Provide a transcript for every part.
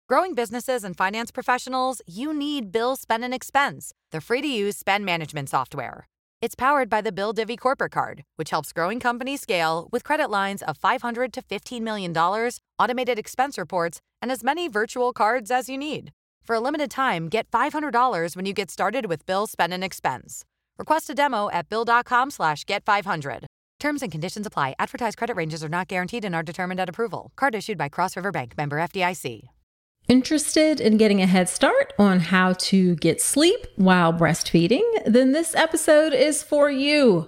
Growing businesses and finance professionals, you need Bill Spend and Expense, the free-to-use spend management software. It's powered by the Bill Divvy Corporate Card, which helps growing companies scale with credit lines of $500 to $15 million, automated expense reports, and as many virtual cards as you need. For a limited time, get $500 when you get started with Bill Spend and Expense. Request a demo at bill.com/get500. Terms and conditions apply. Advertised credit ranges are not guaranteed and are determined at approval. Card issued by Cross River Bank, member FDIC. Interested in getting a head start on how to get sleep while breastfeeding? Then this episode is for you.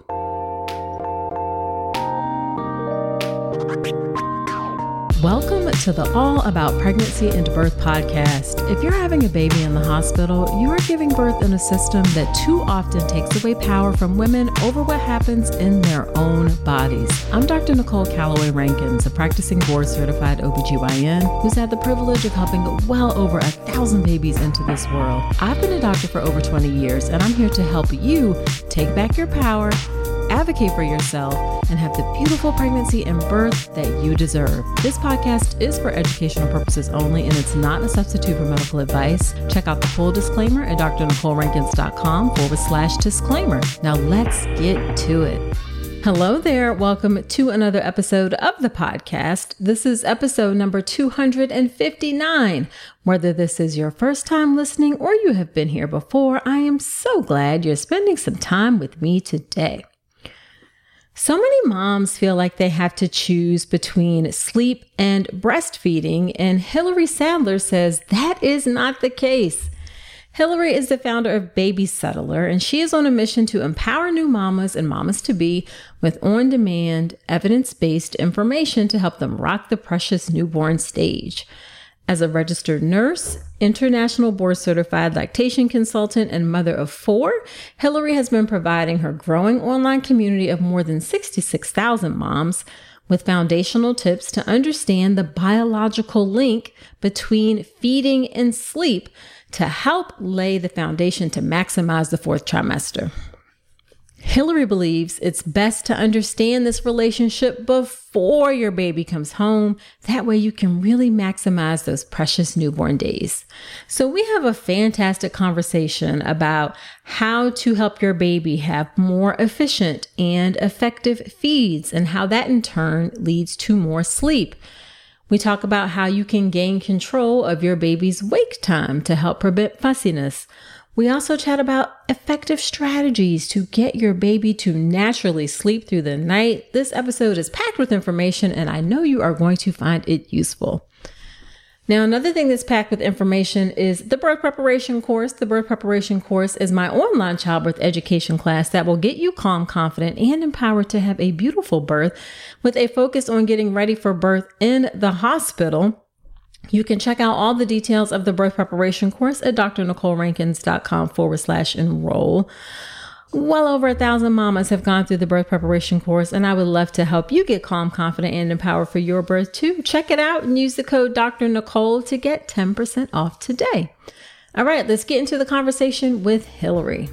Welcome to the All About Pregnancy and Birth podcast. If you're having a baby in the hospital, you are giving birth in a system that too often takes away power from women over what happens in their own bodies. I'm Dr. Nicole Calloway Rankins, a practicing board-certified OBGYN who's had the privilege of helping well over 1,000 babies into this world. I've been a doctor for over 20 years, and I'm here to help you take back your power, advocate for yourself, and have the beautiful pregnancy and birth that you deserve. This podcast is for educational purposes only, and it's not a substitute for medical advice. Check out the full disclaimer at drnicolerankins.com/disclaimer. Now let's get to it. Hello there. Welcome to another episode of the podcast. This is episode number 259. Whether this is your first time listening or you have been here before, I am so glad you're spending some time with me today. So many moms feel like they have to choose between sleep and breastfeeding, and Hilary Sadler says that is not the case. Hilary is the founder of Baby Settler, and she is on a mission to empower new mamas and mamas-to-be with on-demand, evidence-based information to help them rock the precious newborn stage. As a registered nurse, international board-certified lactation consultant, and mother of 4, Hilary has been providing her growing online community of more than 66,000 moms with foundational tips to understand the biological link between feeding and sleep to help lay the foundation to maximize the 4th trimester. Hilary believes it's best to understand this relationship before your baby comes home. That way you can really maximize those precious newborn days. So we have a fantastic conversation about how to help your baby have more efficient and effective feeds and how that in turn leads to more sleep. We talk about how you can gain control of your baby's wake time to help prevent fussiness. We also chat about effective strategies to get your baby to naturally sleep through the night. This episode is packed with information, and I know you are going to find it useful. Now, another thing that's packed with information is the birth preparation course. The birth preparation course is my online childbirth education class that will get you calm, confident, and empowered to have a beautiful birth with a focus on getting ready for birth in the hospital. You can check out all the details of the birth preparation course at drnicolerankins.com/enroll. Well over 1,000 mamas have gone through the birth preparation course, and I would love to help you get calm, confident, and empowered for your birth too. Check it out and use the code Dr. Nicole to get 10% off today. All right, let's get into the conversation with Hilary.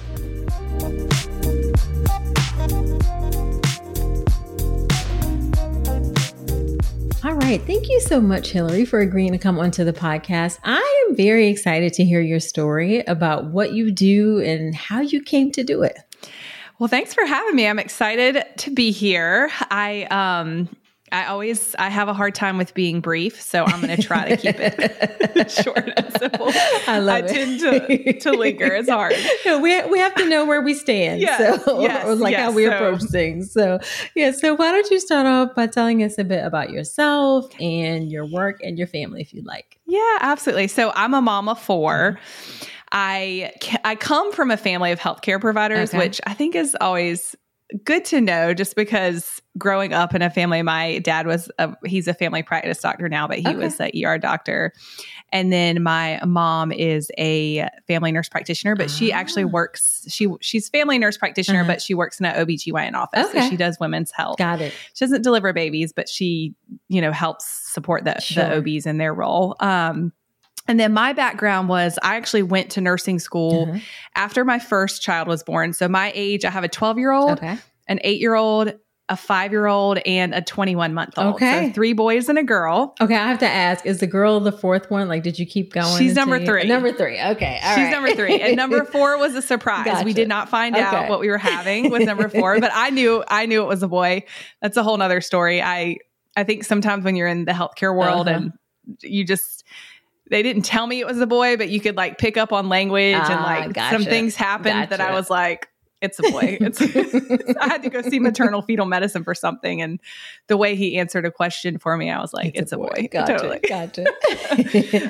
All right. Thank you so much, Hilary, for agreeing to come onto the podcast. I am very excited to hear your story about what you do and how you came to do it. Well, thanks for having me. I'm excited to be here. I have a hard time with being brief, so I'm going to try to keep it short and simple. I tend to linger. It's hard. No, we have to know where we stand. How we approach things. So why don't you start off by telling us a bit about yourself and your work and your family, if you'd like. Yeah, absolutely. So I'm a mom of 4. I come from a family of healthcare providers, which I think is always good to know, just because growing up in a family, my dad he's a family practice doctor now, but he was an ER doctor. And then my mom is a family nurse practitioner, but she actually works, she's family nurse practitioner, but she works in an OBGYN office. So she does women's health. Got it. She doesn't deliver babies, but she, helps support the OBs in their role. And then my background was I actually went to nursing school after my first child was born. So my age, I have a 12-year-old, an 8-year-old, a 5-year-old and a 21-month-old. Okay. So 3 boys and a girl. Okay. I have to ask, is the girl the 4th one? Like, did you keep going? She's number 3. Number 3. Okay. She's number 3. And number 4 was a surprise. Gotcha. We did not find out what we were having with number 4, but I knew it was a boy. That's a whole nother story. I think sometimes when you're in the healthcare world and you just, they didn't tell me it was a boy, but you could like pick up on language and like some things happened that I was like, it's a boy. I had to go see maternal fetal medicine for something. And the way he answered a question for me, I was like, it's a boy. Gotcha. Totally. Gotcha.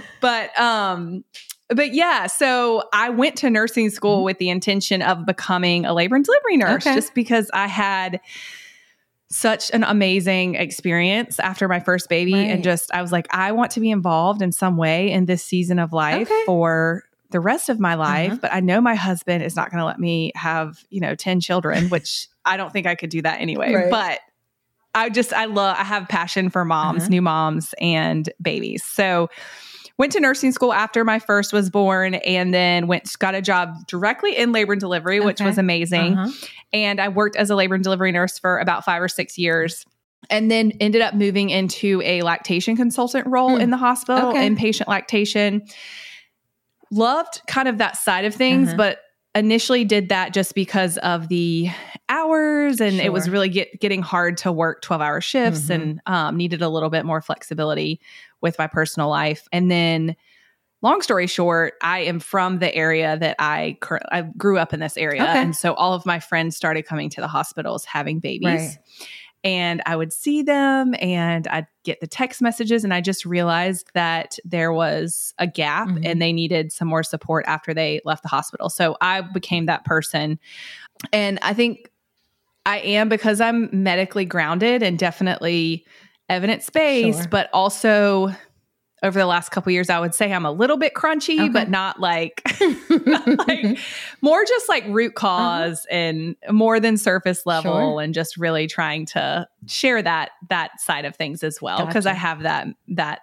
But yeah, so I went to nursing school with the intention of becoming a labor and delivery nurse just because I had such an amazing experience after my first baby. And just, I was like, I want to be involved in some way in this season of life for the rest of my life. But I know my husband is not going to let me have, 10 children, which I don't think I could do that anyway. But I have passion for moms, new moms and babies. So went to nursing school after my first was born and then got a job directly in labor and delivery, which was amazing. And I worked as a labor and delivery nurse for about 5 or 6 years and then ended up moving into a lactation consultant role in the hospital, inpatient lactation. Loved kind of that side of things, but initially did that just because of the hours and it was really getting hard to work 12-hour shifts and needed a little bit more flexibility with my personal life. And then long story short, I am from the area that I grew up in this area. And so all of my friends started coming to the hospitals having babies. And I would see them and I'd get the text messages and I just realized that there was a gap and they needed some more support after they left the hospital. So I became that person. And I think I am because I'm medically grounded and definitely evidence-based, but also over the last couple of years, I would say I'm a little bit crunchy, but not like, more just like root cause and more than surface level and just really trying to share that side of things as well. Cause I have that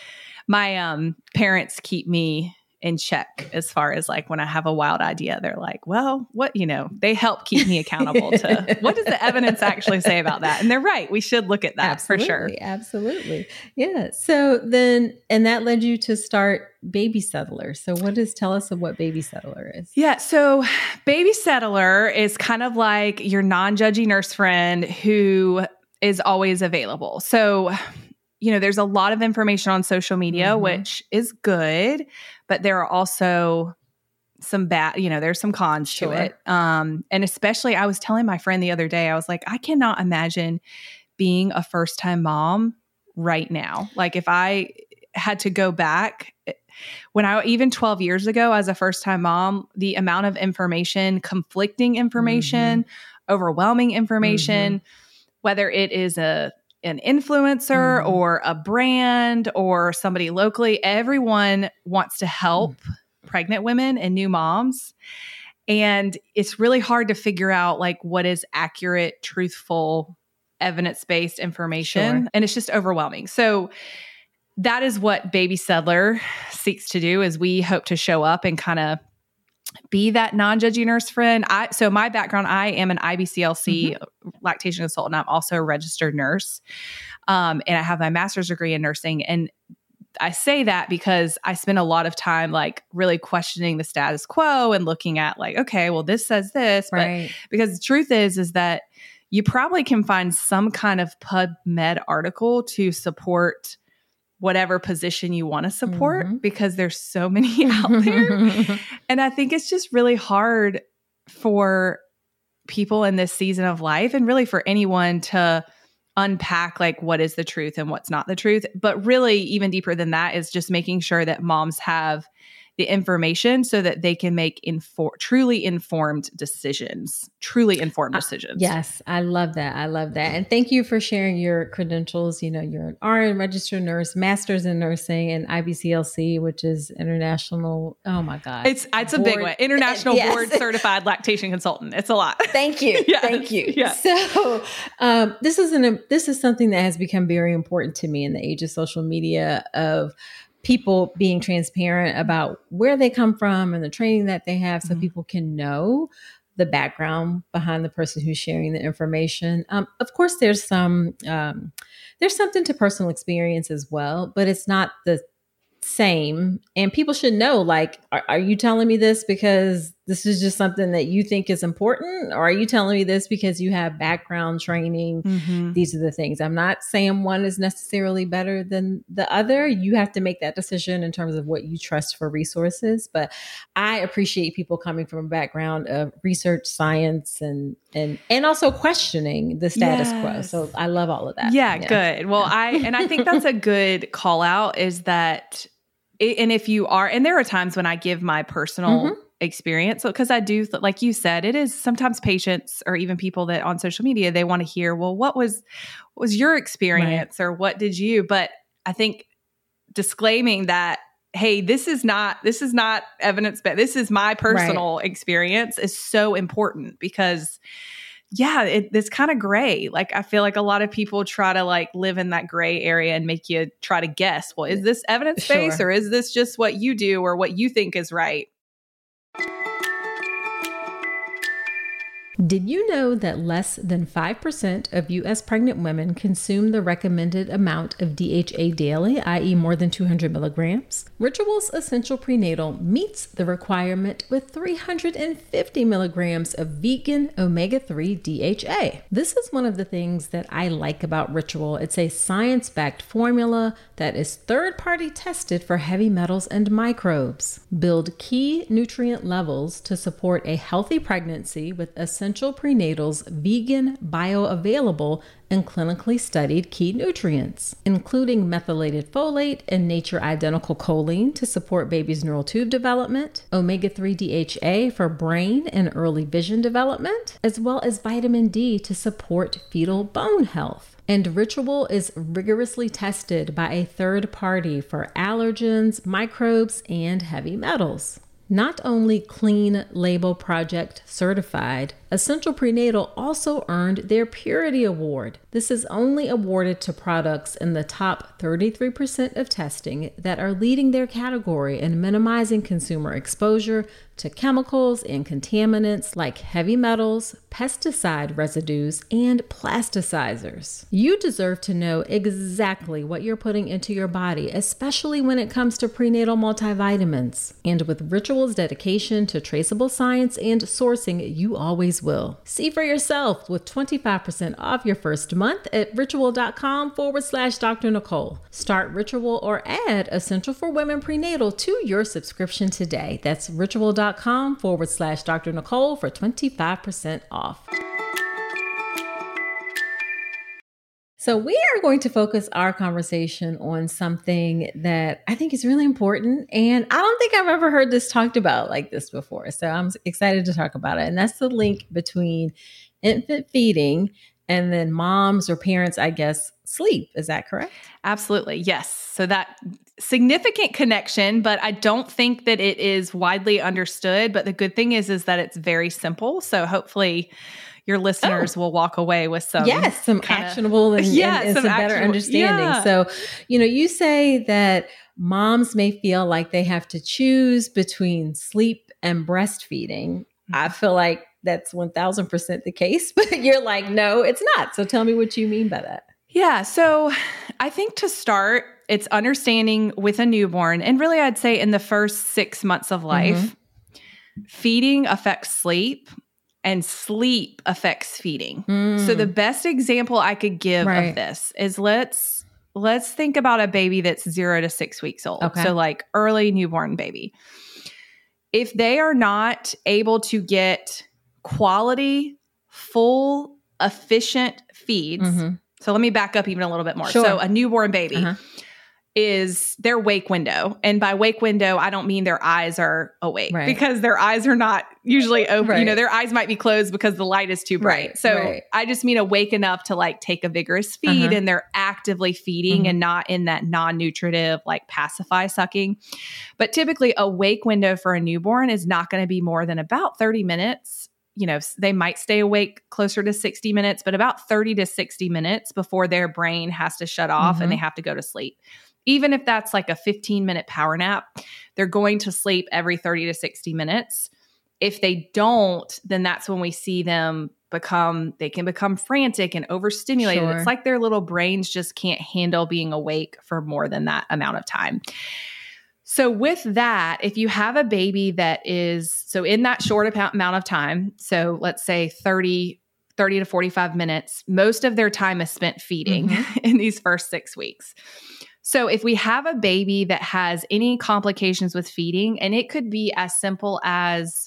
my parents keep me in check as far as like when I have a wild idea, they're like, well, what, they help keep me accountable to what does the evidence actually say about that? And they're right. We should look at that for sure. Absolutely. Yeah. So then, and that led you to start Baby Settler. So tell us what Baby Settler is. Yeah. So Baby Settler is kind of like your non-judgy nurse friend who is always available. So there's a lot of information on social media, which is good, but there are also some bad, there's some cons to it. And especially I was telling my friend the other day, I was like, I cannot imagine being a first-time mom right now. Like if I had to go back even 12 years ago as a first-time mom, the amount of information, conflicting information, overwhelming information, whether it is an influencer or a brand or somebody locally, everyone wants to help pregnant women and new moms. And it's really hard to figure out like what is accurate, truthful, evidence-based information. And it's just overwhelming. So that is what Baby Settler seeks to do is we hope to show up and kind of be that non-judgy nurse friend. So my background, I am an IBCLC lactation consultant. I'm also a registered nurse. And I have my master's degree in nursing. And I say that because I spend a lot of time like really questioning the status quo and looking at like, okay, well, this says this, but because the truth is that you probably can find some kind of PubMed article to support whatever position you want to support because there's so many out there. And I think it's just really hard for people in this season of life and really for anyone to unpack like what is the truth and what's not the truth. But really even deeper than that is just making sure that moms have the information so that they can make truly informed decisions. Yes, I love that. And thank you for sharing your credentials. You're an RN, registered nurse, master's in nursing, and IBCLC, which is international. Oh my God. It's a big one. International board certified lactation consultant. It's a lot. Thank you. Thank you. Yeah. So this is something that has become very important to me in the age of social media of people being transparent about where they come from and the training that they have so people can know the background behind the person who's sharing the information. Of course, there's something to personal experience as well, but it's not the same. And people should know, like, are you telling me this because this is just something that you think is important? Or are you telling me this because you have background training? Mm-hmm. These are the things. I'm not saying one is necessarily better than the other. You have to make that decision in terms of what you trust for resources. But I appreciate people coming from a background of research, science, and also questioning the status quo. So I love all of that. Yeah. Good. Well, I think that's a good call out, is that, and if you are, and there are times when I give my personal experience, because I do, like you said, it is sometimes patients or even people that on social media, they want to hear, well, what was your experience, or what did you, but I think disclaiming that, hey, this is not evidence-based, this is my personal experience, is so important, because it's kind of gray. Like, I feel like a lot of people try to like live in that gray area and make you try to guess, well, is this evidence-based or is this just what you do or what you think is right? Did you know that less than 5% of U.S. pregnant women consume the recommended amount of DHA daily, i.e. more than 200 milligrams? Ritual's Essential Prenatal meets the requirement with 350 milligrams of vegan omega-3 DHA. This is one of the things that I like about Ritual. It's a science-backed formula that is third-party tested for heavy metals and microbes. Build key nutrient levels to support a healthy pregnancy with Essential Prenatal's vegan, bioavailable, and clinically studied key nutrients, including methylated folate and nature-identical choline to support baby's neural tube development, omega-3 DHA for brain and early vision development, as well as vitamin D to support fetal bone health. And Ritual is rigorously tested by a third party for allergens, microbes, and heavy metals. Not only Clean Label Project certified, Essential Prenatal also earned their Purity Award. This is only awarded to products in the top 33% of testing that are leading their category in minimizing consumer exposure to chemicals and contaminants like heavy metals, pesticide residues, and plasticizers. You deserve to know exactly what you're putting into your body, especially when it comes to prenatal multivitamins. And with Ritual's dedication to traceable science and sourcing, you always will. See for yourself with 25% off your first month at ritual.com/Dr. Nicole. Start Ritual or add Essential for Women Prenatal to your subscription today. That's ritual.com/Dr. Nicole for 25% off. So we are going to focus our conversation on something that I think is really important. And I don't think I've ever heard this talked about like this before. So I'm excited to talk about it. And that's the link between infant feeding and then moms or parents, I guess, sleep. Is that correct? Absolutely. Yes. So that significant connection, but I don't think that it is widely understood. But the good thing is that it's very simple. So hopefully your listeners will walk away with some actionable and some better understanding. Yeah. So, you say that moms may feel like they have to choose between sleep and breastfeeding. Mm-hmm. I feel like that's 1000% the case, but you're like, no, it's not. So tell me what you mean by that. Yeah. So I think to start, it's understanding with a newborn, and really I'd say in the first 6 months of life, feeding affects sleep. And sleep affects feeding. So the best example I could give of this is let's think about a baby that's 0 to 6 weeks old. Okay. So like early newborn baby. If they are not able to get quality, full, efficient feeds. So let me back up even a little bit more. Sure. So a newborn baby is their wake window. And by wake window, I don't mean their eyes are awake because their eyes are not usually open. Their eyes might be closed because the light is too bright. So I just mean awake enough to like take a vigorous feed and they're actively feeding and not in that non-nutritive, like pacify sucking. But typically a wake window for a newborn is not going to be more than about 30 minutes. They might stay awake closer to 60 minutes, but about 30 to 60 minutes before their brain has to shut off and they have to go to sleep. Even if that's like a 15-minute power nap, they're going to sleep every 30 to 60 minutes. If they don't, then that's when we see them they can become frantic and overstimulated. Sure. It's like their little brains just can't handle being awake for more than that amount of time. So with that, if you have a baby that is, so in that short amount of time, so let's say 30 to 45 minutes, most of their time is spent feeding in these first 6 weeks. So if we have a baby that has any complications with feeding, and it could be as simple as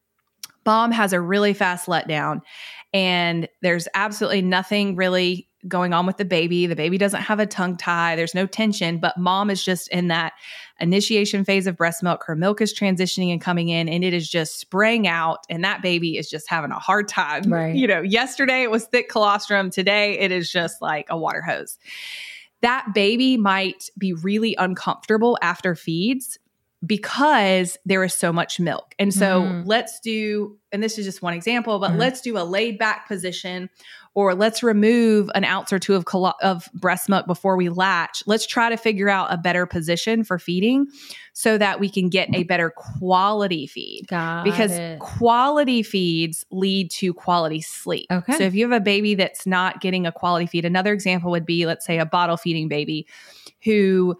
mom has a really fast letdown and there's absolutely nothing really going on with the baby doesn't have a tongue tie, there's no tension, but mom is just in that initiation phase of breast milk. Her milk is transitioning and coming in, and it is just spraying out, and that baby is just having a hard time. Right. Yesterday it was thick colostrum. Today it is just like a water hose. That baby might be really uncomfortable after feeds because there is so much milk. And so let's do, and this is just one example, but let's do a laid back position, or let's remove an ounce or two of breast milk before we latch. Let's try to figure out a better position for feeding so that we can get a better quality feed. Because quality feeds lead to quality sleep. Okay. So if you have a baby that's not getting a quality feed, another example would be, let's say, a bottle feeding baby who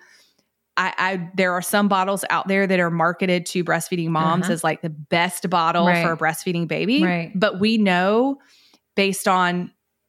there are some bottles out there that are marketed to breastfeeding moms as like the best bottle for a breastfeeding baby. Right. But we know based on,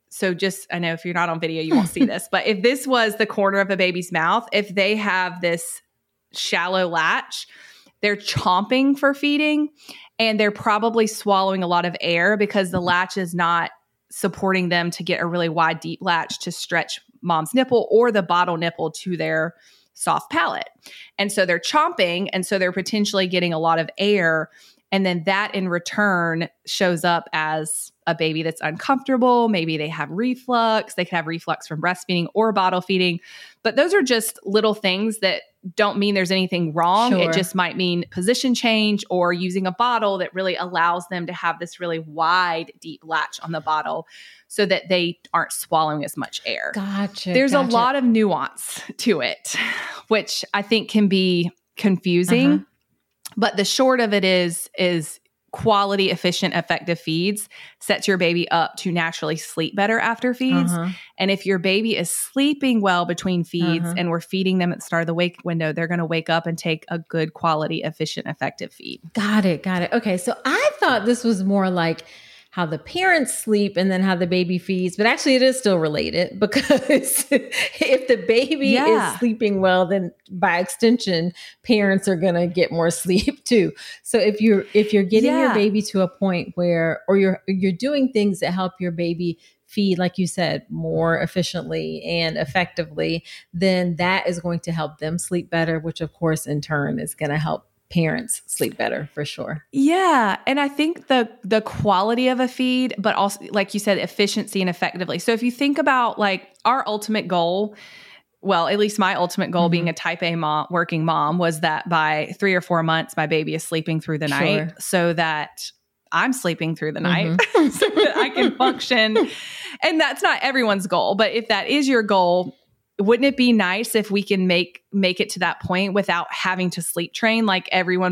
I know if you're not on video, you won't see this, but if this was the corner of a baby's mouth, if they have this shallow latch, they're chomping for feeding and they're probably swallowing a lot of air because the latch is not supporting them to get a really wide, deep latch to stretch mom's nipple or the bottle nipple to their soft palate. And so they're chomping, and so they're potentially getting a lot of air. And then that in return shows up as a baby that's uncomfortable. Maybe they have reflux. They could have reflux from breastfeeding or bottle feeding. But those are just little things that don't mean there's anything wrong. Sure. It just might mean position change or using a bottle that really allows them to have this really wide, deep latch on the bottle so that they aren't swallowing as much air. Gotcha. There's a lot of nuance to it, which I think can be confusing. But the short of it is quality, efficient, effective feeds sets your baby up to naturally sleep better after feeds. And if your baby is sleeping well between feeds and we're feeding them at the start of the wake window, they're going to wake up and take a good quality, efficient, effective feed. Got it. Okay. So I thought this was more like how the parents sleep and then how the baby feeds, but actually it is still related because if the baby is sleeping well, then by extension, parents are going to get more sleep too. So if you're getting your baby to a point where, or you're doing things that help your baby feed, like you said, more efficiently and effectively, then that is going to help them sleep better, which of course in turn is going to help parents sleep better for sure. Yeah. And I think the quality of a feed, but also, like you said, efficiency and effectively. So if you think about like our ultimate goal, well, at least my ultimate goal being a type A working mom was that by 3 or 4 months, my baby is sleeping through the night so that I'm sleeping through the night so that I can function. And that's not everyone's goal, but if that is your goal, wouldn't it be nice if we can make it to that point without having to sleep train? Like everyone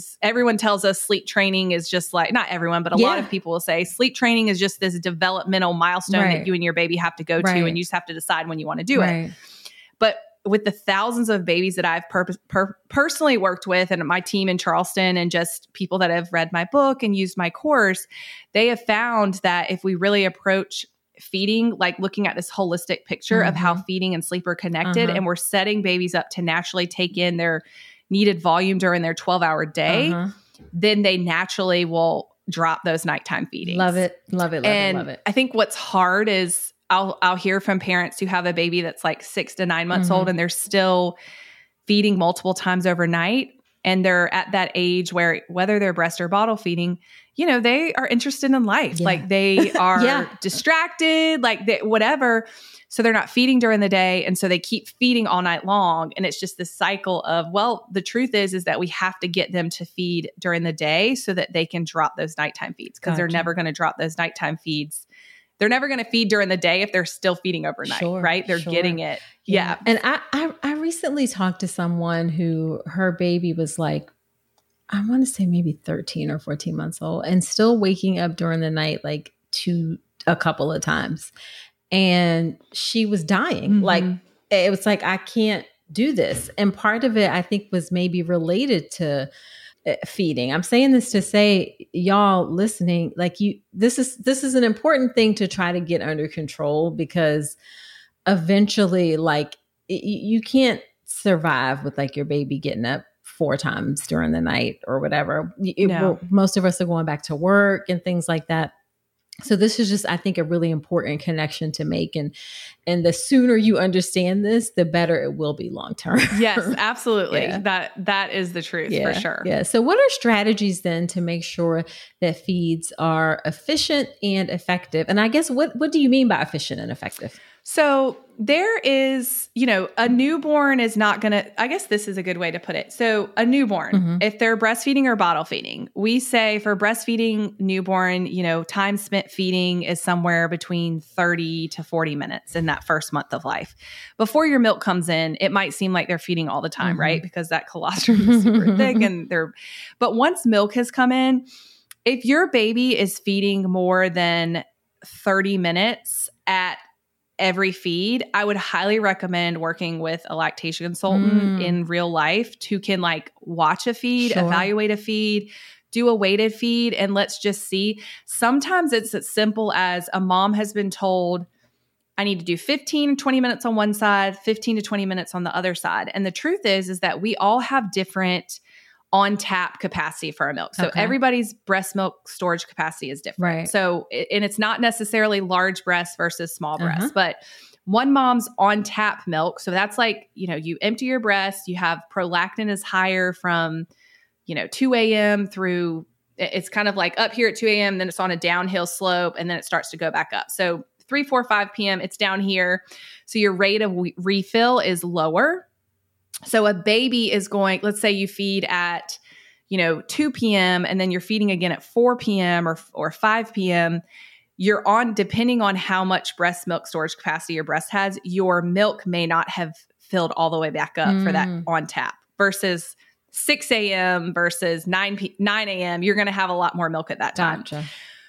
tells us sleep training is just like, not everyone, but a lot of people will say sleep training is just this developmental milestone that you and your baby have to go to, and you just have to decide when you want to do it. But with the thousands of babies that I've personally worked with and my team in Charleston and just people that have read my book and used my course, they have found that if we really approach feeding, like looking at this holistic picture of how feeding and sleep are connected, and we're setting babies up to naturally take in their needed volume during their 12-hour day, then they naturally will drop those nighttime feedings. Love it. I think what's hard is I'll hear from parents who have a baby that's like 6 to 9 months old and they're still feeding multiple times overnight. And they're at that age where whether they're breast or bottle feeding, they are interested in life. Like they are distracted, whatever. So they're not feeding during the day. And so they keep feeding all night long. And it's just this cycle of, well, the truth is that we have to get them to feed during the day so that they can drop those nighttime feeds, because they're never going to drop those nighttime feeds. They're never going to feed during the day if they're still feeding overnight, right? They're getting it. Yeah. And I recently talked to someone who her baby was like I want to say maybe 13 or 14 months old, and still waking up during the night, like a couple of times. And she was dying. Like, it was like, I can't do this. And part of it, I think, was maybe related to feeding. I'm saying this to say, y'all listening, like, this is an important thing to try to get under control, because eventually, like, you can't survive with like your baby getting up 4 times during the night or whatever. Most of us are going back to work and things like that. So this is just, I think, a really important connection to make. And the sooner you understand this, the better it will be long term. Yes, absolutely. Yeah. That is the truth for sure. Yeah. So what are strategies then to make sure that feeds are efficient and effective? And I guess what do you mean by efficient and effective? So there is, a newborn is not going to, I guess this is a good way to put it. So a newborn, if they're breastfeeding or bottle feeding, we say for breastfeeding newborn, time spent feeding is somewhere between 30 to 40 minutes in that first month of life. Before your milk comes in, it might seem like they're feeding all the time, right? Because that colostrum is super thick but once milk has come in, if your baby is feeding more than 30 minutes at every feed, I would highly recommend working with a lactation consultant in real life who can like watch a feed, evaluate a feed, do a weighted feed, and let's just see. Sometimes it's as simple as a mom has been told, I need to do 15, 20 minutes on one side, 15 to 20 minutes on the other side. And the truth is that we all have different on tap capacity for our milk. So everybody's breast milk storage capacity is different. Right. So, and it's not necessarily large breasts versus small breasts, but one mom's on tap milk. So that's like, you empty your breast, you have prolactin is higher from, 2 a.m. through, it's kind of like up here at 2 a.m., then it's on a downhill slope, and then it starts to go back up. So 3, 4, 5 p.m., it's down here. So your rate of refill is lower. So a baby is going, let's say you feed at, 2 p.m. and then you're feeding again at 4 p.m. or 5 p.m. You're on, depending on how much breast milk storage capacity your breast has, your milk may not have filled all the way back up for that on tap versus 6 a.m. versus 9 a.m. You're going to have a lot more milk at that time. Gotcha.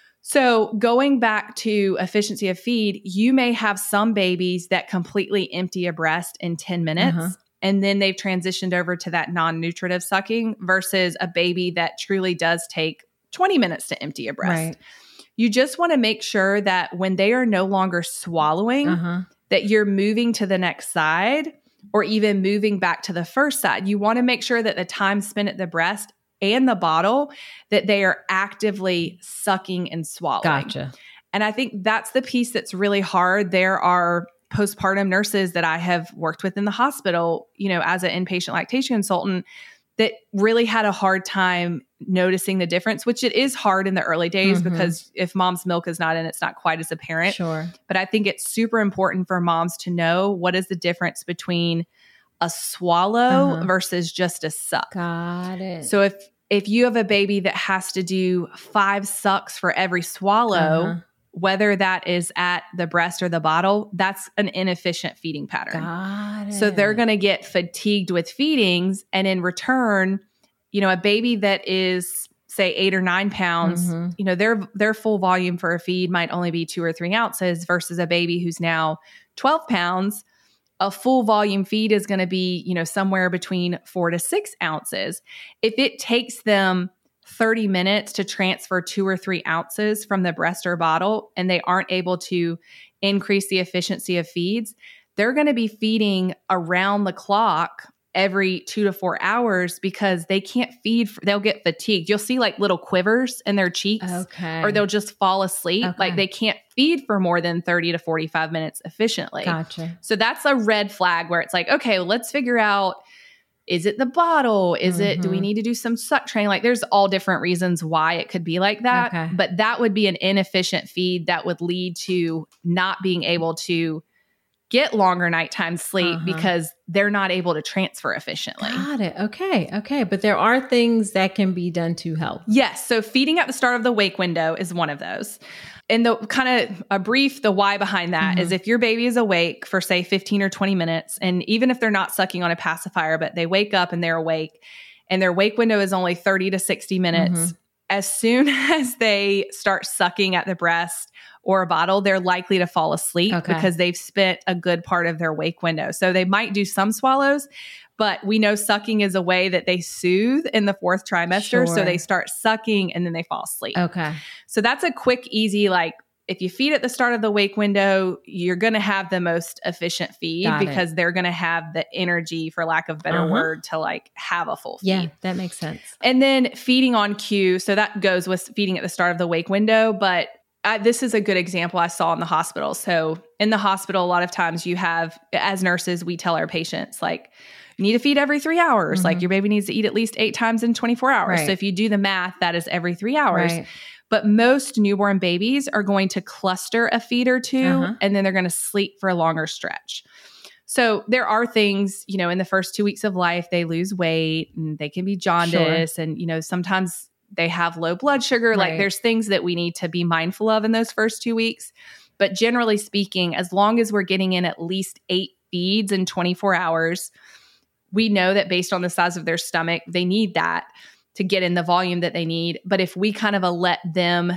So going back to efficiency of feed, you may have some babies that completely empty a breast in 10 minutes. And then they've transitioned over to that non-nutritive sucking versus a baby that truly does take 20 minutes to empty a breast. Right. You just want to make sure that when they are no longer swallowing, that you're moving to the next side or even moving back to the first side. You want to make sure that the time spent at the breast and the bottle, that they are actively sucking and swallowing. Gotcha. And I think that's the piece that's really hard. There are postpartum nurses that I have worked with in the hospital, as an inpatient lactation consultant, that really had a hard time noticing the difference, which it is hard in the early days because if mom's milk is not in, it's not quite as apparent. Sure. But I think it's super important for moms to know what is the difference between a swallow versus just a suck. Got it. So if you have a baby that has to do 5 sucks for every swallow, whether that is at the breast or the bottle, that's an inefficient feeding pattern. Got it. So they're going to get fatigued with feedings. And in return, a baby that is, say, 8 or 9 pounds, their full volume for a feed might only be 2 or 3 ounces versus a baby who's now 12 pounds. A full volume feed is going to be, somewhere between 4 to 6 ounces. If it takes them 30 minutes to transfer 2 or 3 ounces from the breast or bottle, and they aren't able to increase the efficiency of feeds, they're going to be feeding around the clock every 2 to 4 hours because they can't feed. They'll get fatigued. You'll see like little quivers in their cheeks, or they'll just fall asleep. Like they can't feed for more than 30 to 45 minutes efficiently. Gotcha. So that's a red flag where it's like, okay, let's figure out, is it the bottle? Is it, do we need to do some suck training? Like there's all different reasons why it could be like that, but that would be an inefficient feed that would lead to not being able to get longer nighttime sleep because they're not able to transfer efficiently. Got it. Okay. But there are things that can be done to help. Yes. So feeding at the start of the wake window is one of those. And the kind of the why behind that is if your baby is awake for say 15 or 20 minutes, and even if they're not sucking on a pacifier, but they wake up and they're awake and their wake window is only 30 to 60 minutes, as soon as they start sucking at the breast or a bottle, they're likely to fall asleep because they've spent a good part of their wake window. So they might do some swallows, but we know sucking is a way that they soothe in the fourth trimester. So they start sucking and then they fall asleep. Okay. So that's a quick, easy, like, if you feed at the start of the wake window, you're going to have the most efficient feed because they're going to have the energy, for lack of a better word, to like have a full feed. Yeah, that makes sense. And then feeding on cue. So that goes with feeding at the start of the wake window. But this is a good example I saw in the hospital. So in the hospital, a lot of times you have, as nurses, we tell our patients, like, you need to feed every 3 hours. Like your baby needs to eat at least 8 times in 24 hours. So if you do the math, that is every 3 hours. But most newborn babies are going to cluster a feed or two, and then they're going to sleep for a longer stretch. So there are things, you know, in the first 2 weeks of life, they lose weight and they can be jaundice. And, you know, sometimes they have low blood sugar. Like there's things that we need to be mindful of in those first 2 weeks. But generally speaking, as long as we're getting in at least 8 feeds in 24 hours, we know that based on the size of their stomach, they need that to get in the volume that they need. But if we kind of let them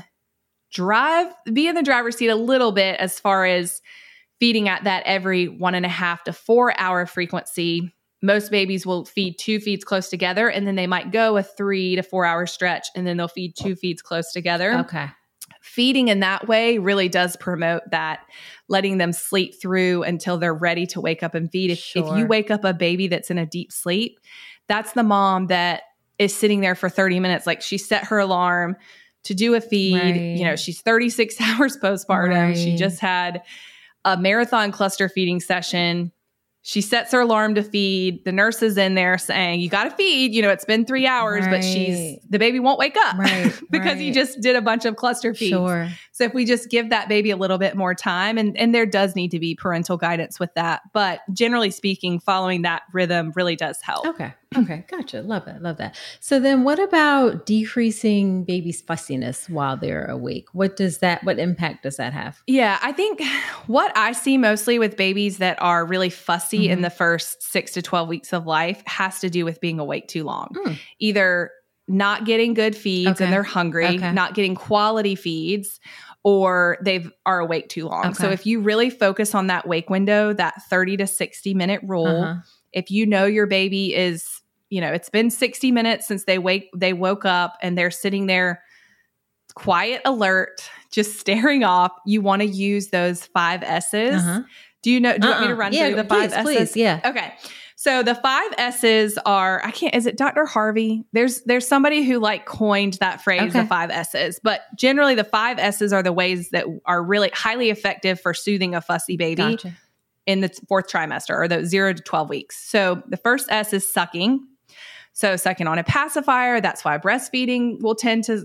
be in the driver's seat a little bit as far as feeding at that every 1.5 to 4 hour frequency, most babies will feed 2 feeds close together, and then they might go a 3 to 4 hour stretch, and then they'll feed 2 feeds close together. Okay. Feeding in that way really does promote that, letting them sleep through until they're ready to wake up and feed. If you wake up a baby that's in a deep sleep, that's the mom that is sitting there for 30 minutes. Like, she set her alarm to do a feed. You know, she's 36 hours postpartum. She just had a marathon cluster feeding session. She sets her alarm to feed. The nurse is in there saying, you got to feed. You know, it's been 3 hours, but the baby won't wake up because you just did a bunch of cluster feeds. So if we just give that baby a little bit more time, and there does need to be parental guidance with that. But generally speaking, following that rhythm really does help. Okay. Gotcha. Love it. Love that. So then what about decreasing baby's fussiness while they're awake? What impact does that have? Yeah, I think what I see mostly with babies that are really fussy in the first 6 to 12 weeks of life has to do with being awake too long. Either not getting good feeds and they're hungry, not getting quality feeds, or they are awake too long. So if you really focus on that wake window, that 30 to 60 minute rule, if you know your baby is, you know, it's been 60 minutes since they woke up and they're sitting there quiet, alert, just staring off, you want to use those 5 S's. Do you want me to run through the 5 S's? Please, yeah. Okay. So the 5 S's are, is it Dr. Harvey? There's somebody who like coined that phrase, the 5 S's, but generally the 5 S's are the ways that are really highly effective for soothing a fussy baby in the 4th trimester, or the 0 to 12 weeks. So the first S is sucking. So sucking on a pacifier, that's why breastfeeding will tend to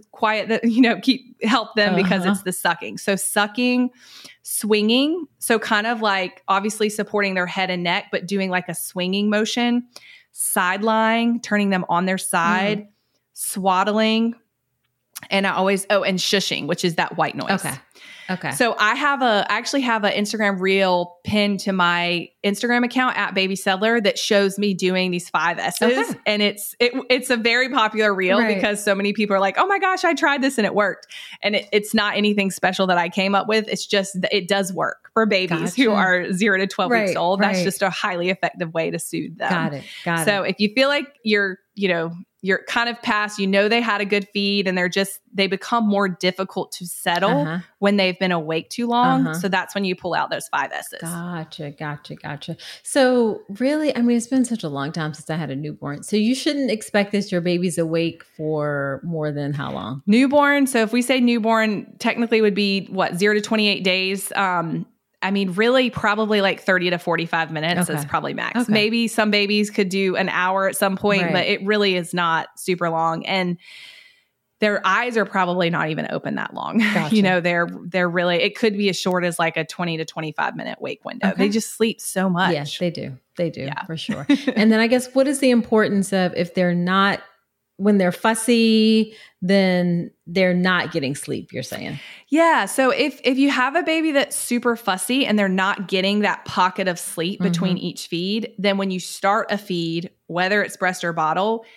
help them because it's the sucking. So sucking, swinging. So kind of like obviously supporting their head and neck, but doing like a swinging motion, side lying, turning them on their side, swaddling, and and shushing, which is that white noise. Okay. So I actually have an Instagram reel pinned to my Instagram account at Baby Settler that shows me doing these 5 S's. And it's a very popular reel because so many people are like, oh my gosh, I tried this and it worked. And it's not anything special that I came up with. It's just, it does work for babies who are 0 to 12 weeks old. That's just a highly effective way to soothe them. Got it. So if you feel like you're kind of past, they had a good feed and they become more difficult to settle when they've been awake too long. So that's when you pull out those 5 S's. Gotcha. So really, it's been such a long time since I had a newborn. So you shouldn't expect that your baby's awake for more than how long? Newborn. So if we say newborn, technically would be 0 to 28 days. Really probably like 30 to 45 minutes is probably max. Maybe some babies could do an hour at some point, but it really is not super long. And their eyes are probably not even open that long. Gotcha. They're really, it could be as short as like a 20 to 25 minute wake window. They just sleep so much. Yes, they do. For sure. And then I guess, what is the importance of when they're fussy, then they're not getting sleep, you're saying? Yeah. So if you have a baby that's super fussy and they're not getting that pocket of sleep between each feed, then when you start a feed, whether it's breast or bottle,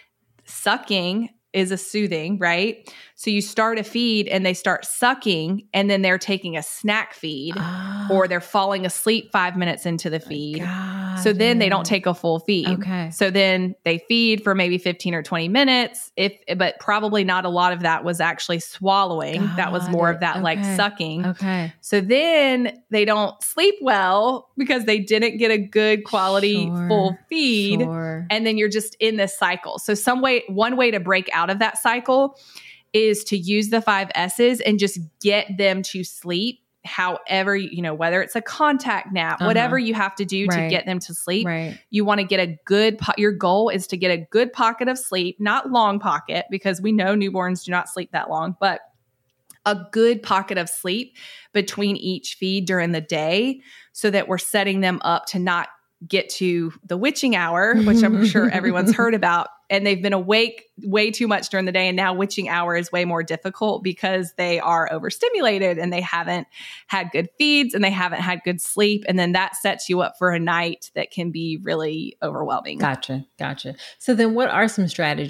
sucking is a soothing, right? So you start a feed and they start sucking, and then they're taking a snack feed or they're falling asleep 5 minutes into the feed. So then they don't take a full feed. Okay. So then they feed for maybe 15 or 20 minutes, but probably not a lot of that was actually swallowing. That was more of that like sucking. Okay. So then they don't sleep well because they didn't get a good quality full feed. And then you're just in this cycle. So one way to break out of that cycle is to use the 5 S's and just get them to sleep. However, whether it's a contact nap, whatever you have to do to get them to sleep, you want to get a good, your goal is to get a good pocket of sleep, not long pocket, because we know newborns do not sleep that long, but a good pocket of sleep between each feed during the day so that we're setting them up to not get to the witching hour, which I'm sure everyone's heard about. And they've been awake way too much during the day. And now witching hour is way more difficult because they are overstimulated and they haven't had good feeds and they haven't had good sleep. And then that sets you up for a night that can be really overwhelming. Gotcha. So then what are some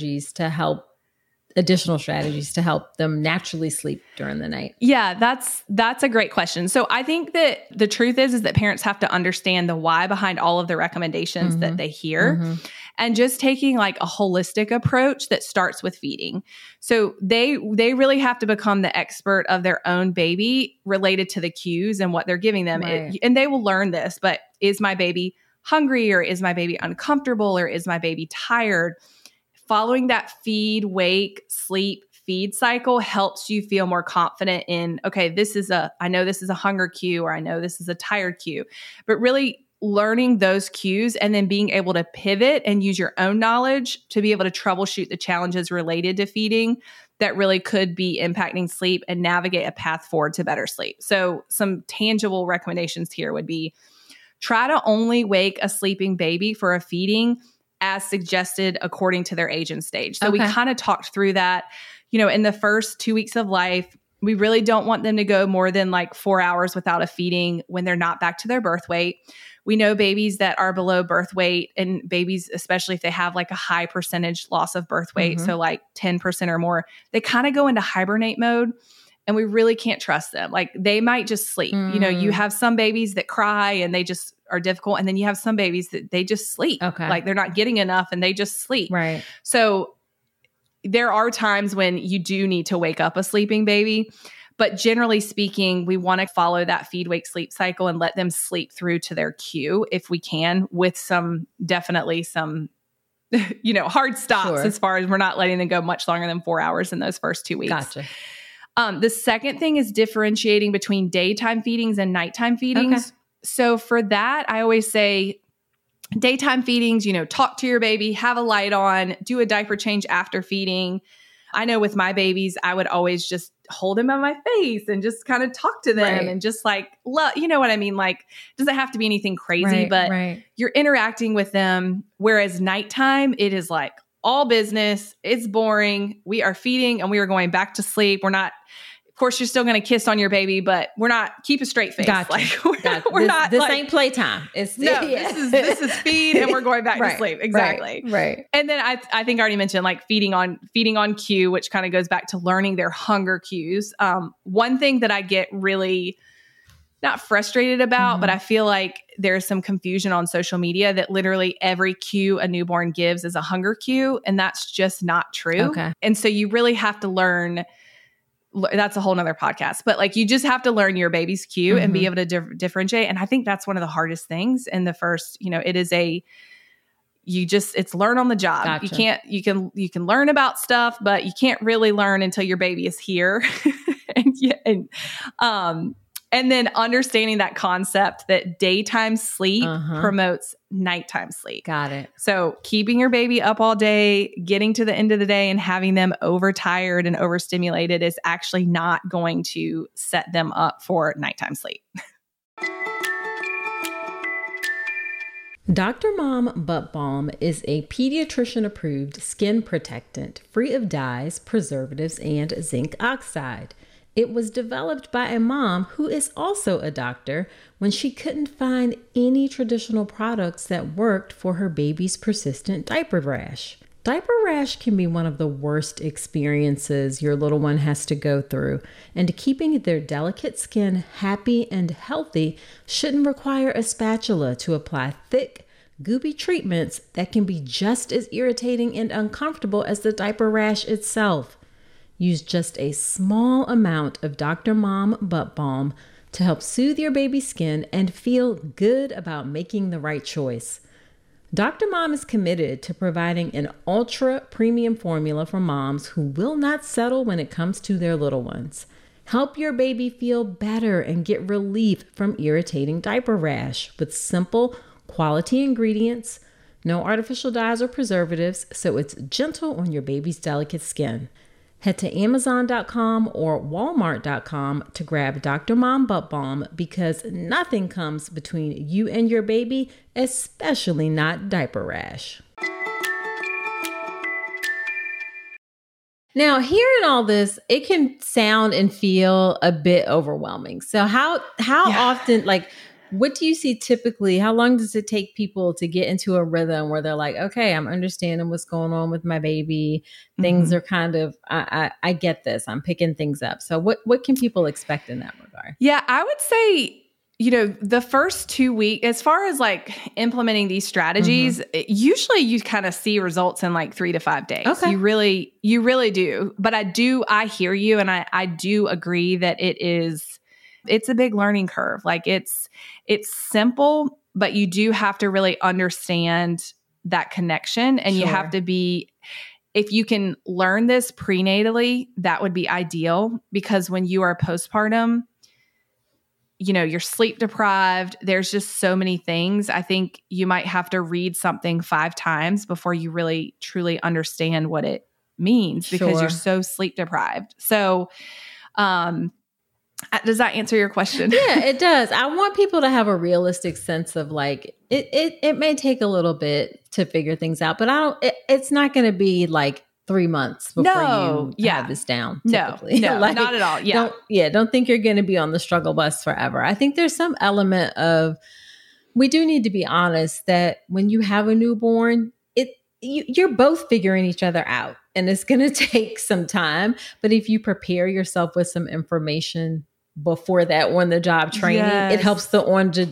additional strategies to help them naturally sleep during the night? Yeah, that's a great question. So I think that the truth is that parents have to understand the why behind all of the recommendations that they hear. And just taking like a holistic approach that starts with feeding. So they really have to become the expert of their own baby related to the cues and what they're giving them. And they will learn this, but is my baby hungry, or is my baby uncomfortable, or is my baby tired? Following that feed, wake, sleep, feed cycle helps you feel more confident in, okay, I know this is a hunger cue, or I know this is a tired cue, but really learning those cues and then being able to pivot and use your own knowledge to be able to troubleshoot the challenges related to feeding that really could be impacting sleep and navigate a path forward to better sleep. So some tangible recommendations here would be try to only wake a sleeping baby for a feeding as suggested according to their age and stage. So we kind of talked through that, in the first 2 weeks of life. We really don't want them to go more than like 4 hours without a feeding when they're not back to their birth weight. We know babies that are below birth weight, and babies, especially if they have like a high percentage loss of birth weight, so like 10% or more, they kind of go into hibernate mode, and we really can't trust them. Like they might just sleep. You have some babies that cry and they just are difficult. And then you have some babies that they just sleep. Like they're not getting enough and they just sleep. Right. So there are times when you do need to wake up a sleeping baby. But generally speaking, we want to follow that feed, wake, sleep cycle and let them sleep through to their cue if we can, with definitely some hard stops as far as we're not letting them go much longer than 4 hours in those first 2 weeks. Gotcha. The second thing is differentiating between daytime feedings and nighttime feedings. So for that, I always say daytime feedings, talk to your baby, have a light on, do a diaper change after feeding. I know with my babies, I would always just hold them on my face and just kind of talk to them and just like, you know what I mean? Like, doesn't have to be anything crazy, but you're interacting with them. Whereas nighttime, it is like all business. It's boring. We are feeding and we are going back to sleep. We're not, of course, you're still going to kiss on your baby, but we're not, keep a straight face. Gotcha. Like we're not. This ain't playtime. This is feed and we're going back to sleep. Exactly. Right. And then I think I already mentioned like feeding on cue, which kind of goes back to learning their hunger cues. One thing that I get really not frustrated about, but I feel like there's some confusion on social media that literally every cue a newborn gives is a hunger cue. And that's just not true. Okay. And so you really have to learn. That's a whole nother podcast, but like you just have to learn your baby's cue and be able to differentiate. And I think that's one of the hardest things in the first, it's learn on the job. Gotcha. You can learn about stuff, but you can't really learn until your baby is here. And then understanding that concept that daytime sleep promotes nighttime sleep. Got it. So keeping your baby up all day, getting to the end of the day and having them overtired and overstimulated is actually not going to set them up for nighttime sleep. Dr. Mom Butt Balm is a pediatrician-approved skin protectant free of dyes, preservatives, and zinc oxide. It was developed by a mom who is also a doctor when she couldn't find any traditional products that worked for her baby's persistent diaper rash. Diaper rash can be one of the worst experiences your little one has to go through, and keeping their delicate skin happy and healthy shouldn't require a spatula to apply thick, goopy treatments that can be just as irritating and uncomfortable as the diaper rash itself. Use just a small amount of Dr. Mom Butt Balm to help soothe your baby's skin and feel good about making the right choice. Dr. Mom is committed to providing an ultra premium formula for moms who will not settle when it comes to their little ones. Help your baby feel better and get relief from irritating diaper rash with simple, quality ingredients, no artificial dyes or preservatives, so it's gentle on your baby's delicate skin. Head to Amazon.com or Walmart.com to grab Dr. Mom Butt Balm because nothing comes between you and your baby, especially not diaper rash. Now, hearing all this, it can sound and feel a bit overwhelming. So how often, like, what do you see typically? How long does it take people to get into a rhythm where they're like, okay, I'm understanding what's going on with my baby. Things are kind of, I get this. I'm picking things up. So what can people expect in that regard? Yeah, I would say, the first 2 weeks, as far as like implementing these strategies, usually you kind of see results in like 3 to 5 days. Okay. You really do. But I hear you. And I do agree that it's a big learning curve. Like it's simple, but you do have to really understand that connection. And you have to be, if you can learn this prenatally, that would be ideal, because when you are postpartum, you're sleep deprived. There's just so many things. I think you might have to read something 5 times before you really truly understand what it means, because you're so sleep deprived. So, does that answer your question? Yeah, it does. I want people to have a realistic sense of like, it may take a little bit to figure things out, but it's not going to be like 3 months before you have this down. Typically. No, like, not at all. Yeah. Don't think you're going to be on the struggle bus forever. I think there's some element of, we do need to be honest that when you have a newborn, you're both figuring each other out, and it's going to take some time. But if you prepare yourself with some information before that on-the-job training, it helps the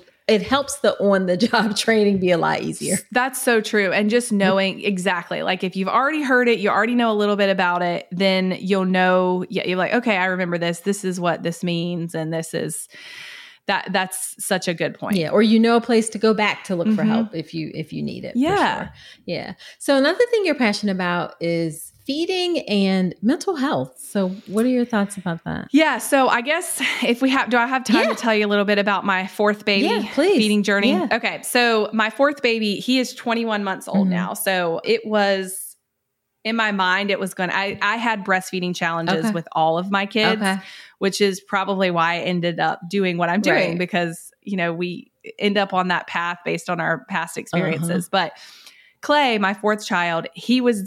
on-the-job training be a lot easier. That's so true. And just knowing exactly, like if you've already heard it, you already know a little bit about it, then you'll know, you're like, okay, I remember this. This is what this means. And this is that's such a good point. Yeah. Or a place to go back to look for help if you need it. Yeah. For sure. Yeah. So another thing you're passionate about is feeding and mental health. So what are your thoughts about that? Yeah. So I guess do I have time to tell you a little bit about my 4th baby feeding journey? Yeah. Okay. So my 4th baby, he is 21 months old now. So it was, in my mind, it was I had breastfeeding challenges with all of my kids, which is probably why I ended up doing what I'm doing, because, we end up on that path based on our past experiences. But Clay, my 4th child, he is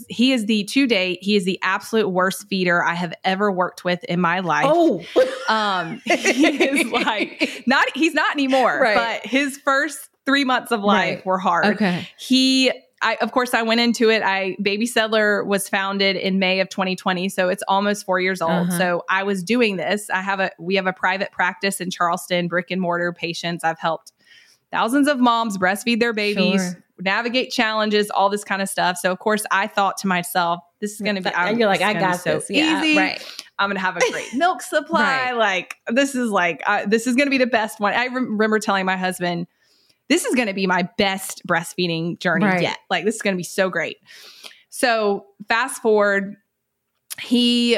the absolute worst feeder I have ever worked with in my life. Oh, he is like, he's not anymore, but his first 3 months of life were hard. Okay. Of course, I went into it. Baby Settler was founded in May of 2020, so it's almost 4 years old. So I was doing this. We have a private practice in Charleston, brick and mortar patients. I've helped thousands of moms breastfeed their babies, navigate challenges, all this kind of stuff. So of course, I thought to myself, "This is going to be." You're like, "I got this. Easy. Right. I'm going to have a great milk supply. Like this is going to be the best one." I remember telling my husband, "This is going to be my best breastfeeding journey yet. Like, this is going to be so great." So fast forward, I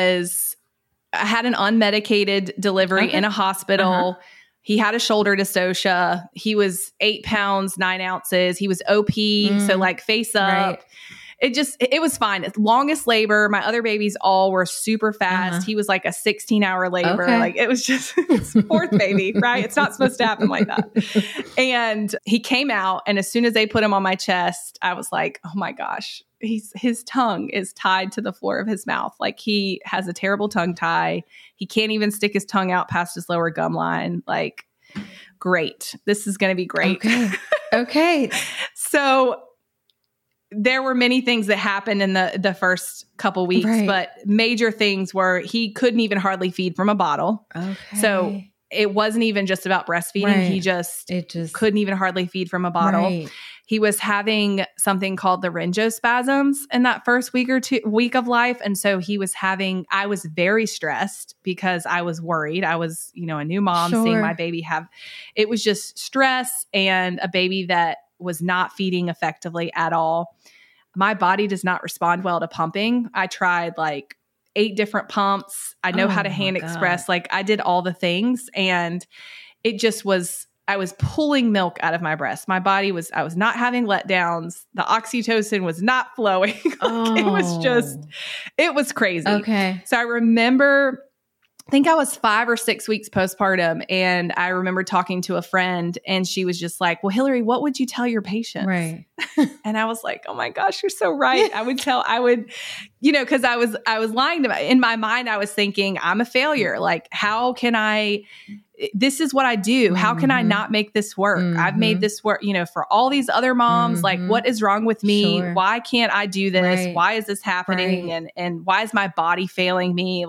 had an unmedicated delivery in a hospital. He had a shoulder dystocia. He was 8 pounds, 9 ounces. He was OP. So like face up. It was fine. Longest labor. My other babies all were super fast. He was like a 16-hour labor. Like it was just his 4th baby, right? It's not supposed to happen like that. And he came out, and as soon as they put him on my chest, I was like, oh my gosh, his tongue is tied to the floor of his mouth. Like he has a terrible tongue tie. He can't even stick his tongue out past his lower gum line. Like, great. This is going to be great. Okay. So there were many things that happened in the first couple weeks, but major things were he couldn't even hardly feed from a bottle. Okay. So it wasn't even just about breastfeeding. He just couldn't even hardly feed from a bottle. Right. He was having something called laryngospasms in that first week of life. And so I was very stressed because I was worried. I was, a new mom seeing my baby it was just stress and a baby that was not feeding effectively at all. My body does not respond well to pumping. I tried 8 different pumps. I know how to hand express. I did all the things, and it just I was pulling milk out of my breast. I was not having letdowns. The oxytocin was not flowing. It was crazy. Okay. So I remember, I think I was 5 or 6 weeks postpartum, and I remember talking to a friend, and she was just like, well, Hillary, what would you tell your patients? Right. And I was like, oh my gosh, you're so right. I would, because I was lying to in my mind. I was thinking, I'm a failure. How can this is what I do. How can I not make this work? I've made this work, for all these other moms. What is wrong with me? Sure. Why can't I do this? Right. Why is this happening? Right. And why is my body failing me?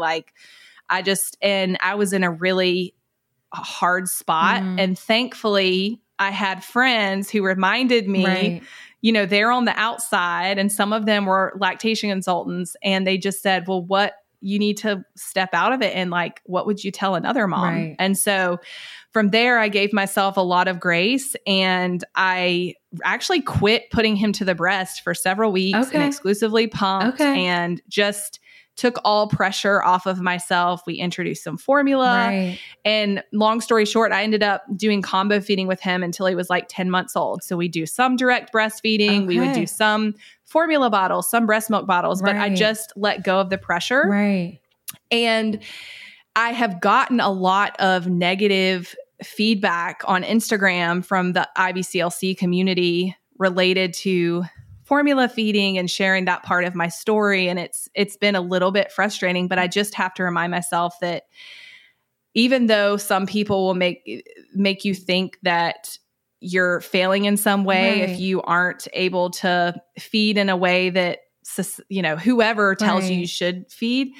I was in a really hard spot. And thankfully I had friends who reminded me, they're on the outside, and some of them were lactation consultants, and they just said, well, you need to step out of it. And what would you tell another mom? Right. And so from there, I gave myself a lot of grace, and I actually quit putting him to the breast for several weeks and exclusively pumped and just took all pressure off of myself. We introduced some formula. And long story short, I ended up doing combo feeding with him until he was 10 months old. So we do some direct breastfeeding. We would do some formula bottles, some breast milk bottles, but I just let go of the pressure. Right. And I have gotten a lot of negative feedback on Instagram from the IBCLC community related to formula feeding and sharing that part of my story. And it's been a little bit frustrating, but I just have to remind myself that even though some people will make you think that you're failing in some way if you aren't able to feed in a way that whoever tells you should feed,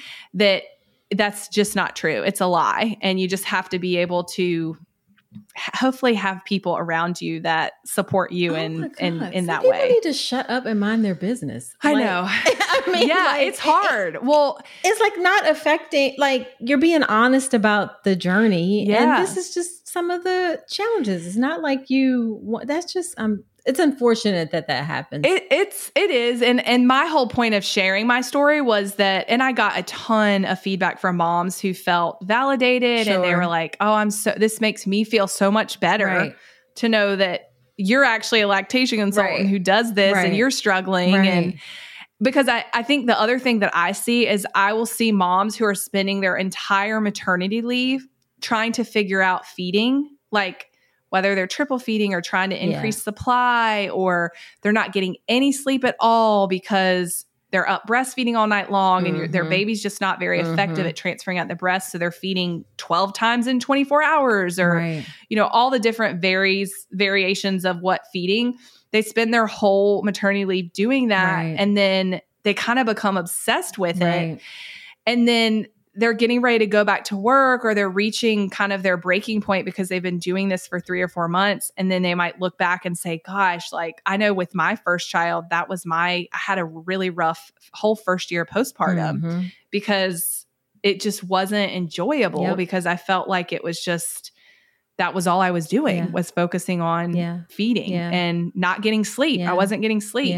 that's just not true. It's a lie. And you just have to be able to hopefully have people around you that support you in that way. People need to shut up and mind their business. I know. I mean, it's hard. Well, it's not affecting, you're being honest about the journey. Yeah. And this is just some of the challenges. It's not that's just, it's unfortunate that happens. It is. And my whole point of sharing my story was that, and I got a ton of feedback from moms who felt validated and they were like, oh, this makes me feel so much better to know that you're actually a lactation consultant who does this and you're struggling. And because I think the other thing that I see is I will see moms who are spending their entire maternity leave trying to figure out feeding, whether they're triple feeding or trying to increase supply, or they're not getting any sleep at all because they're up breastfeeding all night long and their baby's just not very effective at transferring out the breast. So they're feeding 12 times in 24 hours or, all the different variations of what feeding. They spend their whole maternity leave doing that. And then they kind of become obsessed with it. And then they're getting ready to go back to work, or they're reaching kind of their breaking point because they've been doing this for 3 or 4 months. And then they might look back and say, gosh, I know with my first child, I had a really rough whole first year postpartum because it just wasn't enjoyable because I felt like it was just, that was all I was doing was focusing on feeding and not getting sleep. I wasn't getting sleep.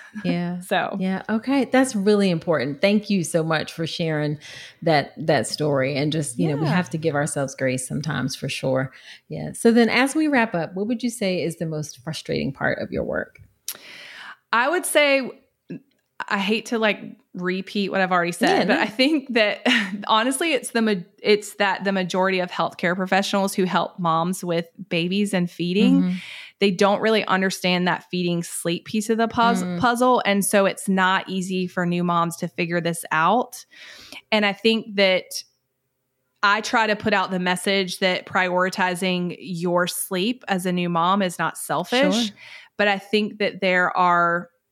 Okay. That's really important. Thank you so much for sharing that story. And just, we have to give ourselves grace sometimes, for sure. Yeah. So then as we wrap up, what would you say is the most frustrating part of your work? I would say, I hate to repeat what I've already said, but I think that honestly, it's that the majority of healthcare professionals who help moms with babies and feeding, they don't really understand that feeding sleep piece of the puzzle. And so it's not easy for new moms to figure this out. And I think that I try to put out the message that prioritizing your sleep as a new mom is not selfish, but I think that there are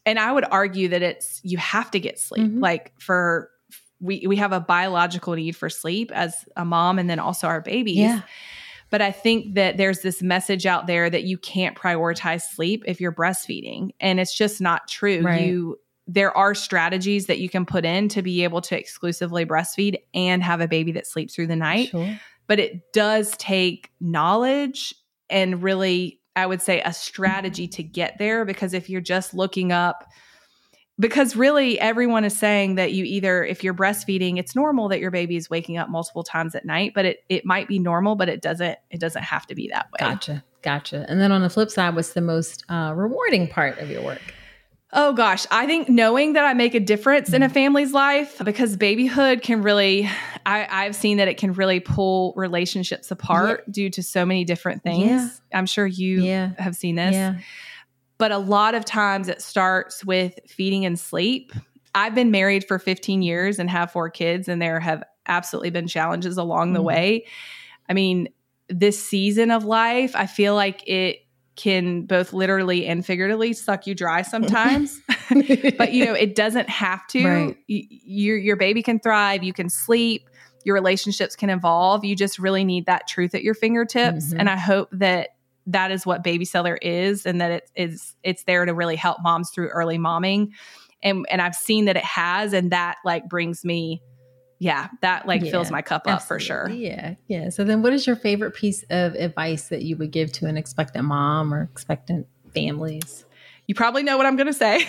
And I would argue that you have to get sleep. Like we have a biological need for sleep as a mom and then also our babies. Yeah. But I think that there's this message out there that you can't prioritize sleep if you're breastfeeding. And it's just not true. Right. There are strategies that you can put in to be able to exclusively breastfeed and have a baby that sleeps through the night. Sure. But it does take knowledge and really, I would say, a strategy to get there. Because if you're just looking up, because really everyone is saying that if you're breastfeeding, it's normal that your baby is waking up multiple times at night, but it might be normal, but it doesn't have to be that way. Gotcha. And then on the flip side, what's the most rewarding part of your work? Oh gosh, I think knowing that I make a difference in a family's life, because babyhood can really, I've seen that it can really pull relationships apart due to so many different things. Yeah. I'm sure you have seen this. Yeah. But a lot of times it starts with feeding and sleep. I've been married for 15 years and have 4 kids, and there have absolutely been challenges along the way. I mean, this season of life, I feel like it can both literally and figuratively suck you dry sometimes. But, it doesn't have to. Right. Your baby can thrive. You can sleep. Your relationships can evolve. You just really need that truth at your fingertips. And I hope that is what BabyCellar is, and that it's there to really help moms through early momming. And I've seen that it has, and that brings me, fills my cup up for sure. Yeah. Yeah. So then what is your favorite piece of advice that you would give to an expectant mom or expectant families? You probably know what I'm going to say.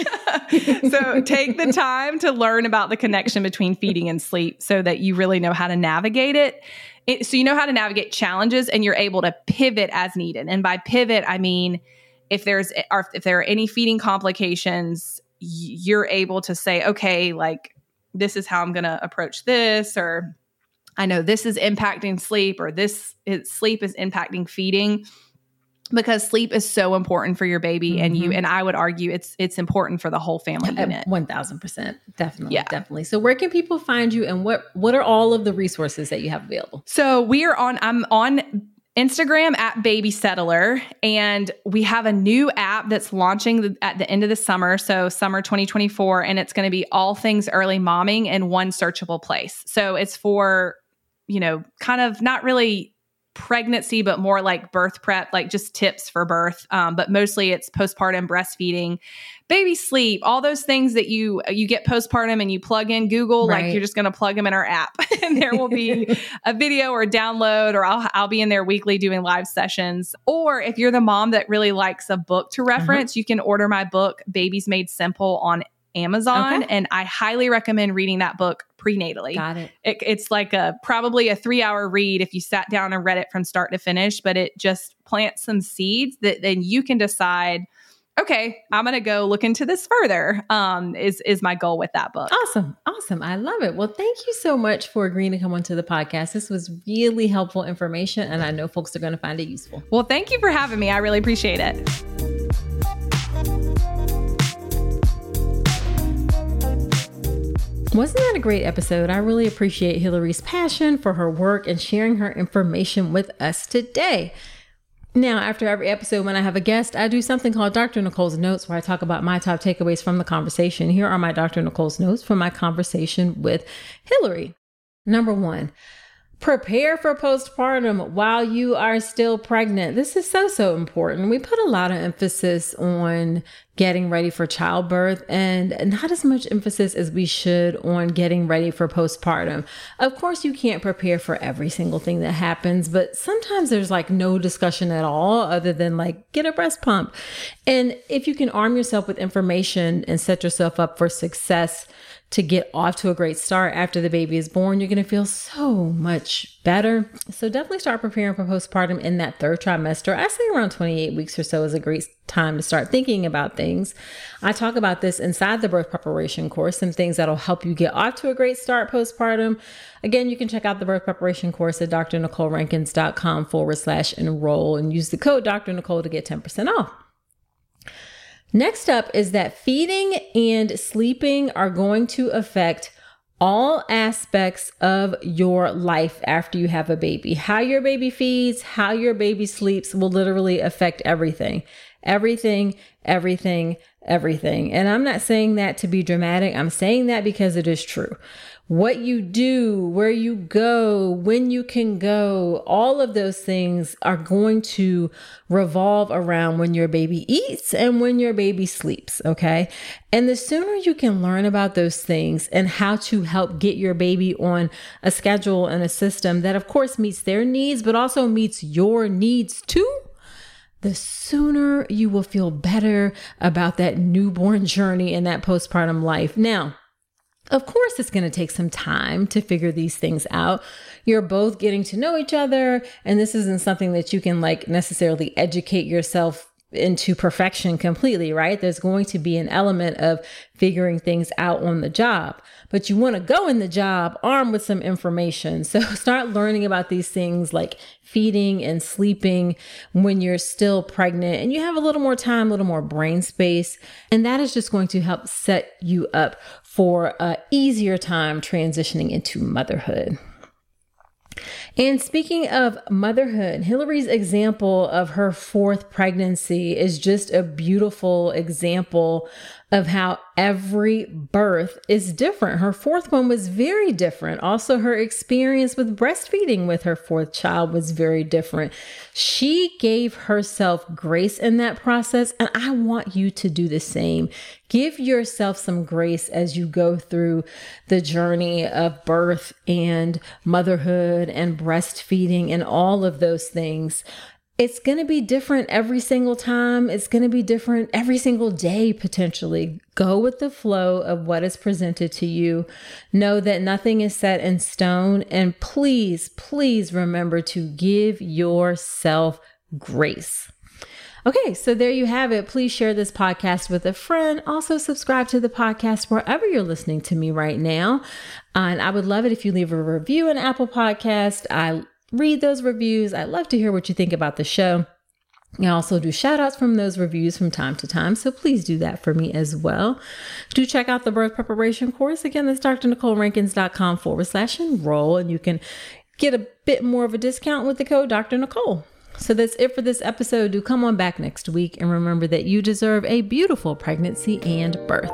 So take the time to learn about the connection between feeding and sleep so that you really know how to navigate it. So you know how to navigate challenges, and you're able to pivot as needed. And by pivot, I mean, if there are any feeding complications, you're able to say, okay, this is how I'm going to approach this, or I know this is impacting sleep, or sleep is impacting feeding. Because sleep is so important for your baby and I would argue it's important for the whole family unit. 1000%. Definitely. So where can people find you, and what are all of the resources that you have available? So I'm on Instagram at BabySettler, and we have a new app that's launching at the end of the summer. So summer 2024, and it's going to be all things early momming in one searchable place. So it's for, kind of not really pregnancy, but more like birth prep, like just tips for birth. But mostly it's postpartum breastfeeding, baby sleep, all those things that you get postpartum and you plug in Google, like you're just going to plug them in our app and there will be a video or a download, or I'll be in there weekly doing live sessions. Or if you're the mom that really likes a book to reference, you can order my book, Babies Made Simple, on Amazon. And I highly recommend reading that book prenatally. Got it. It's like probably a 3-hour read if you sat down and read it from start to finish, but it just plants some seeds that then you can decide, okay, I'm going to go look into this further, is my goal with that book. Awesome. I love it. Well, thank you so much for agreeing to come onto the podcast. This was really helpful information, and I know folks are going to find it useful. Well, thank you for having me. I really appreciate it. Wasn't that a great episode? I really appreciate Hilary's passion for her work and sharing her information with us today. Now, after every episode, when I have a guest, I do something called Dr. Nicole's Notes, where I talk about my top takeaways from the conversation. Here are my Dr. Nicole's Notes from my conversation with Hilary. Number 1, prepare for postpartum while you are still pregnant. This is so important. We put a lot of emphasis on getting ready for childbirth and not as much emphasis as we should on getting ready for postpartum. Of course, you can't prepare for every single thing that happens, but sometimes there's no discussion at all other than get a breast pump. And if you can arm yourself with information and set yourself up for success to get off to a great start after the baby is born, you're going to feel so much better. So definitely start preparing for postpartum in that 3rd trimester. I say around 28 weeks or so is a great time to start thinking about things. I talk about this inside the birth preparation course, some things that'll help you get off to a great start postpartum. Again, you can check out the birth preparation course at drnicolerankins.com/enroll and use the code Dr. Nicole to get 10% off. Next up is that feeding and sleeping are going to affect all aspects of your life after you have a baby. How your baby feeds, how your baby sleeps will literally affect everything. Everything, everything, everything. And I'm not saying that to be dramatic. I'm saying that because it is true. What you do, where you go, when you can go, all of those things are going to revolve around when your baby eats and when your baby sleeps, okay? And the sooner you can learn about those things and how to help get your baby on a schedule and a system that, of course, meets their needs, but also meets your needs too, the sooner you will feel better about that newborn journey and that postpartum life. Now, of course, it's going to take some time to figure these things out. You're both getting to know each other, and this isn't something that you can necessarily educate yourself into perfection completely, right? There's going to be an element of figuring things out on the job, but you want to go in the job armed with some information. So start learning about these things like feeding and sleeping when you're still pregnant and you have a little more time, a little more brain space. And that is just going to help set you up for an easier time transitioning into motherhood. And speaking of motherhood, Hillary's example of her fourth pregnancy is just a beautiful example of how every birth is different. Her fourth one was very different. Also, her experience with breastfeeding with her fourth child was very different. She gave herself grace in that process, and I want you to do the same. Give yourself some grace as you go through the journey of birth and motherhood and breastfeeding and all of those things. It's going to be different every single time. It's going to be different every single day, potentially. Go with the flow of what is presented to you. Know that nothing is set in stone. And please, please remember to give yourself grace. Okay, so there you have it. Please share this podcast with a friend. Also subscribe to the podcast wherever you're listening to me right now. And I would love it if you leave a review on Apple Podcast. I read those reviews. I love to hear what you think about the show. I also do shout outs from those reviews from time to time. So please do that for me as well. Do check out the birth preparation course. Again, that's drnicolaerankins.com/enroll. And you can get a bit more of a discount with the code Dr. Nicole. So that's it for this episode. Do come on back next week. And remember that you deserve a beautiful pregnancy and birth.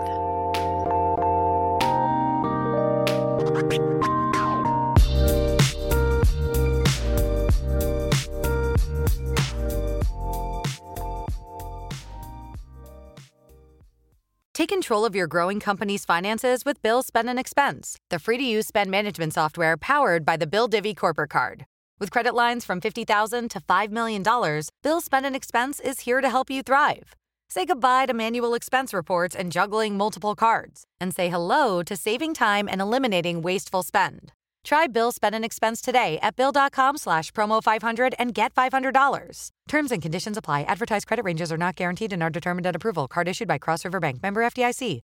Take control of your growing company's finances with Bill Spend and Expense, the free-to-use spend management software powered by the Bill Divvy Corporate Card. With credit lines from $50,000 to $5 million, Bill Spend and Expense is here to help you thrive. Say goodbye to manual expense reports and juggling multiple cards, and say hello to saving time and eliminating wasteful spend. Try Bill Spend and Expense today at bill.com/promo500 and get $500. Terms and conditions apply. Advertised credit ranges are not guaranteed and are determined at approval. Card issued by Cross River Bank. Member FDIC.